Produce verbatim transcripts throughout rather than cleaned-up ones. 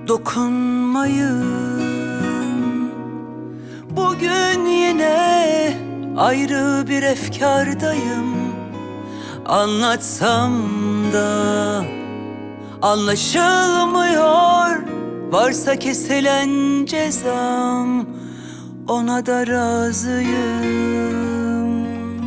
dokunmayın. Bugün yine ayrı bir efkârdayım. Anlatsam da anlaşılmıyor. Varsa kesilen cezam, ona da razıyım.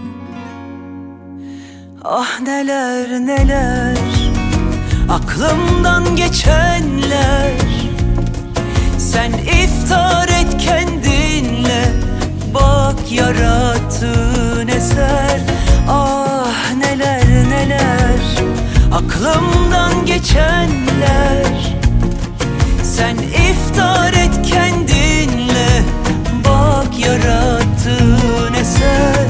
Ah neler neler aklımdan geçenler. Sen iftar et kendinle, bak yarattığın eser. Ah neler neler aklımdan geçenler. Sen iftar et kendinle, bak yarattığın eser.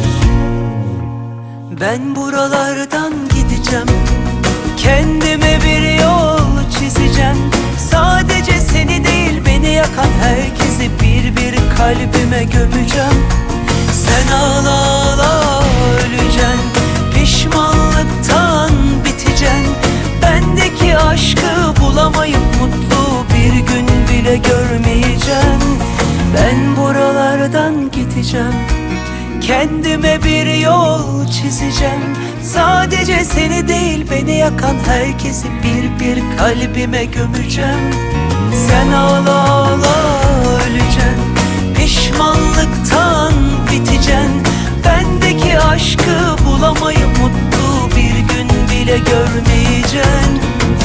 Ben buralardan gideceğim, kendime bir yol çizeceğim. Sadece seni değil, beni yakan herkesi bir bir kalbime gömeceğim. Sen ağla ağla öleceksin, pişmanlıktan biteceksin. Bendeki aşkı bulamayıp mutlu bir gün bile görmeyeceksin. Ben buralardan gideceğim, kendime bir yol çizeceğim. Sadece seni değil, beni yakan herkesi bir bir kalbime gömeceğim. Sen ağla ağla öleceksin, pişmanlıktan biteceksin. Bendeki aşkı bulamayıp mutlu bir gün bile görmeyeceksin.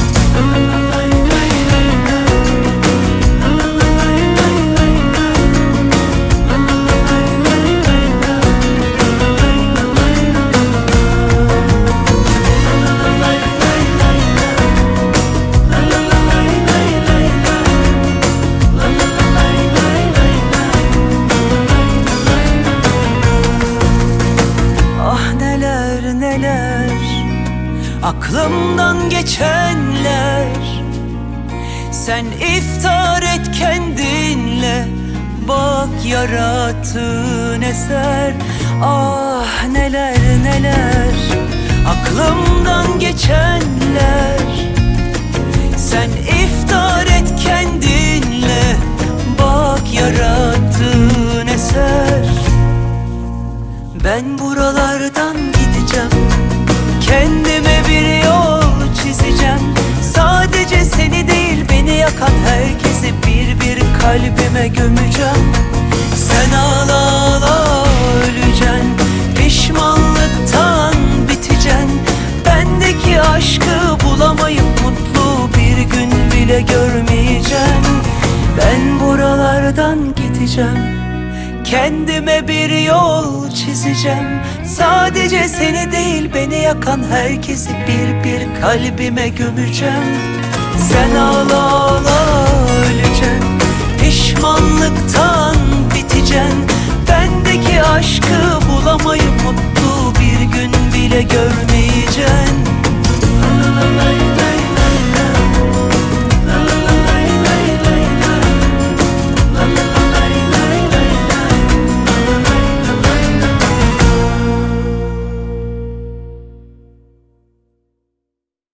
Aklımdan geçenler. Sen iftar et kendinle, bak yarattığın eser. Ah neler neler aklımdan geçenler. Sen iftar et kendinle, bak yarattığın eser. Ben buralardan gideceğim, kendime bir yol çizeceğim. Sadece seni değil, beni yakan herkesi bir bir kalbime gömeceğim. Sen ağla ağla öleceksin, pişmanlıktan biteceksin. Bendeki aşkı bulamayıp mutlu bir gün bile görmeyeceksin. Ben buralardan gideceğim, kendime bir yol çizeceğim. Sadece seni değil, beni yakan herkesi bir bir kalbime gömeceğim. Sen ağla ağla öleceksin, pişmanlıktan